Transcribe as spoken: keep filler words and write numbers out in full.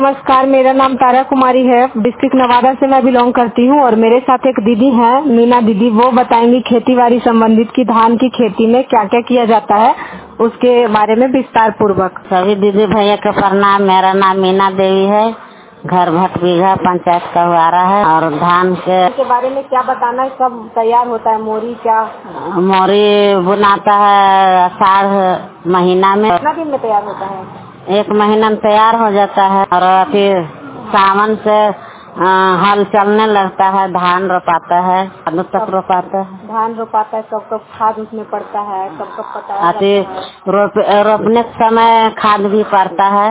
नमस्कार, मेरा नाम तारा कुमारी है। डिस्ट्रिक्ट नवादा से मैं बिलोंग करती हूँ और मेरे साथ एक दीदी हैं, मीना दीदी। वो बताएंगी खेती बाड़ी संबंधित की धान की खेती में क्या क्या किया जाता है, उसके बारे में विस्तार पूर्वक। सभी दीदी भैया का प्रणाम। मेरा नाम मीना देवी है, घर भट बीघा पंचायत का हुआरा है। और धान के, के बारे में क्या बताना है, कब तैयार होता है मोरी? क्या मोरी बुनाता है आषाढ़ महीना में। कितना दिन में तैयार होता है? एक महीना में तैयार हो जाता है और फिर सावन से आ, हल चलने लगता है, धान रोपाता है, कब तक रोपाता है। धान रोपाता है, कब कब खाद उसमें पड़ता है, कब कब पता रोप, रोपने के समय खाद भी पड़ता है।